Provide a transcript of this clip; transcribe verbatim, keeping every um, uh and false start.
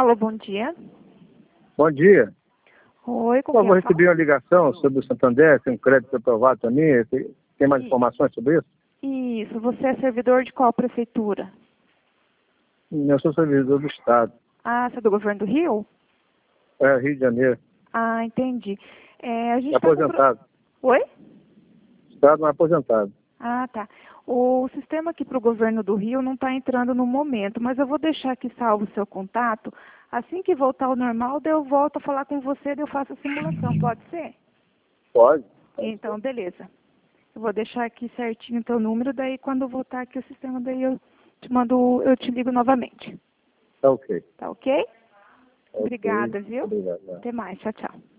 Alô, bom dia. Bom dia. Oi, com Por quem favor, eu falo? recebi uma ligação sobre o Santander, tem um crédito aprovado para mim. Tem tem mais E- informações sobre isso? Isso, você é servidor de qual prefeitura? Eu sou servidor do Estado, Ah, você é do governo do Rio? é, Rio de Janeiro, Ah, entendi. É, a gente tá com... pro- aposentado. Oi? Estado, mas aposentado. Ah, tá. O sistema aqui para o governo do Rio não está entrando no momento, mas eu vou deixar aqui salvo o seu contato. Assim que voltar ao normal, daí eu volto a falar com você, daí eu faço a simulação, pode ser? Pode? Então, beleza. Eu vou deixar aqui certinho o teu número, daí quando eu voltar aqui o sistema, daí eu te mando, eu te ligo novamente. Tá ok. Tá ok? Ok. Obrigada, viu? Obrigado. Até mais. Tchau, tchau.